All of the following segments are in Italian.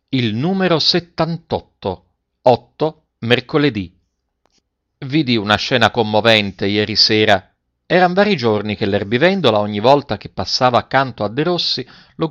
Il numero 78. 8. Mercoledì. Vidi una scena commovente ieri sera. Eran vari giorni che l'erbivendola, ogni volta che passava accanto a Derossi,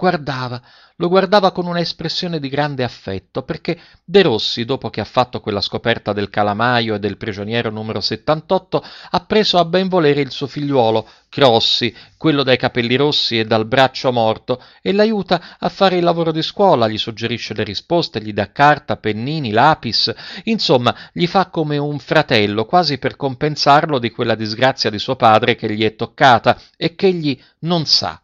lo guardava con una espressione di grande affetto, perché Derossi, dopo che ha fatto quella scoperta del calamaio e del prigioniero numero 78, ha preso a ben volere il suo figliuolo, Crossi, quello dai capelli rossi e dal braccio morto, e l'aiuta a fare il lavoro di scuola, gli suggerisce le risposte, gli dà carta, pennini, lapis, insomma, gli fa come un fratello, quasi per compensarlo di quella disgrazia di suo padre che gli è toccata e che egli non sa.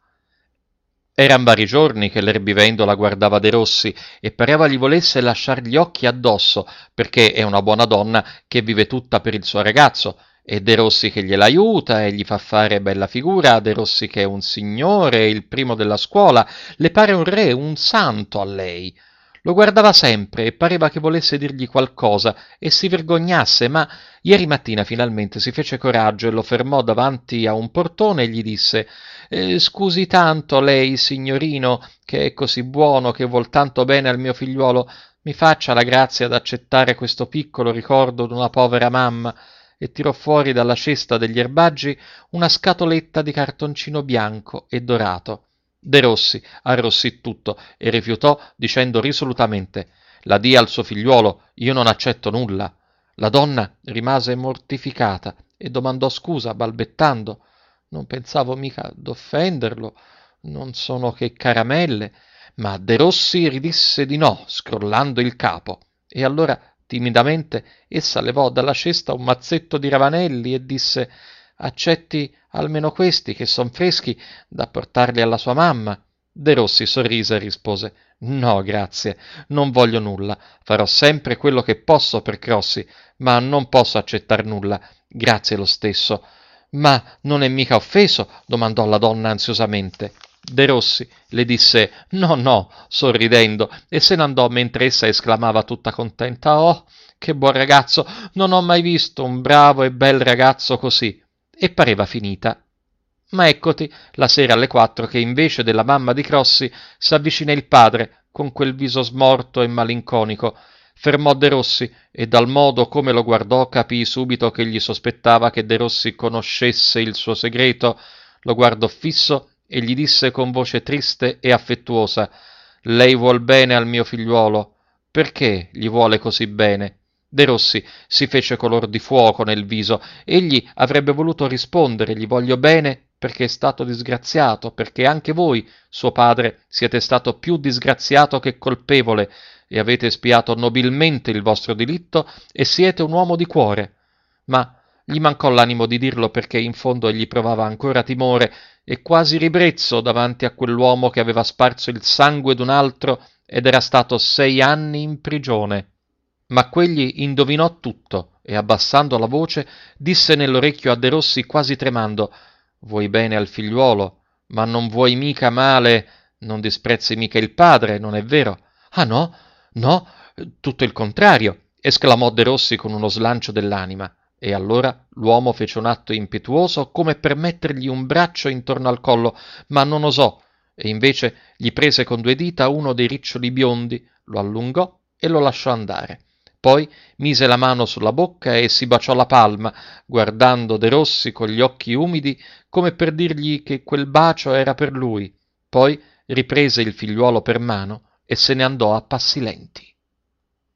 Eran vari giorni che l'erbivendola guardava De Rossi e pareva gli volesse lasciar gli occhi addosso, perché è una buona donna che vive tutta per il suo ragazzo, e De Rossi che gliela aiuta e gli fa fare bella figura, De Rossi che è un signore, il primo della scuola, le pare un re, un santo a lei. Lo guardava sempre e pareva che volesse dirgli qualcosa e si vergognasse, ma ieri mattina finalmente si fece coraggio e lo fermò davanti a un portone e gli disse «Scusi tanto lei, signorino, che è così buono, che vuol tanto bene al mio figliuolo, mi faccia la grazia d'accettare questo piccolo ricordo d'una povera mamma», e tirò fuori dalla cesta degli erbaggi una scatoletta di cartoncino bianco e dorato. De Rossi arrossì tutto e rifiutò dicendo risolutamente «La dia al suo figliuolo, io non accetto nulla». La donna rimase mortificata e domandò scusa balbettando «Non pensavo mica d'offenderlo, non sono che caramelle». Ma De Rossi ridisse di no, scrollando il capo, e allora timidamente essa levò dalla cesta un mazzetto di ravanelli e disse «Accetti almeno questi, che son freschi, da portarli alla sua mamma». De Rossi sorrise e rispose «No, grazie, non voglio nulla, farò sempre quello che posso per Crossi, ma non posso accettar nulla, grazie lo stesso». «Ma non è mica offeso?» domandò la donna ansiosamente. De Rossi le disse «No, no», sorridendo, e se ne andò mentre essa esclamava tutta contenta «Oh, che buon ragazzo! Non ho mai visto un bravo e bel ragazzo così!» E pareva finita. Ma eccoti la sera alle 4 che invece della mamma di Crossi s'avvicina il padre con quel viso smorto e malinconico. Fermò De Rossi e dal modo come lo guardò capii subito che gli sospettava che De Rossi conoscesse il suo segreto. Lo guardò fisso e gli disse con voce triste e affettuosa «Lei vuol bene al mio figliuolo. Perché gli vuole così bene?» De Rossi si fece color di fuoco nel viso. Egli avrebbe voluto rispondere «Gli voglio bene perché è stato disgraziato, perché anche voi, suo padre, siete stato più disgraziato che colpevole e avete espiato nobilmente il vostro delitto e siete un uomo di cuore». Ma gli mancò l'animo di dirlo perché in fondo egli provava ancora timore e quasi ribrezzo davanti a quell'uomo che aveva sparso il sangue d'un altro ed era stato 6 anni in prigione. Ma quegli indovinò tutto e, abbassando la voce, disse nell'orecchio a De Rossi quasi tremando «Vuoi bene al figliuolo, ma non vuoi mica male, non disprezzi mica il padre, non è vero?» «Ah no, no, tutto il contrario», esclamò De Rossi con uno slancio dell'anima. E allora l'uomo fece un atto impetuoso come per mettergli un braccio intorno al collo, ma non osò, e invece gli prese con 2 dita uno dei riccioli biondi, lo allungò e lo lasciò andare. Poi mise la mano sulla bocca e si baciò la palma, guardando De Rossi con gli occhi umidi come per dirgli che quel bacio era per lui. Poi riprese il figliuolo per mano e se ne andò a passi lenti.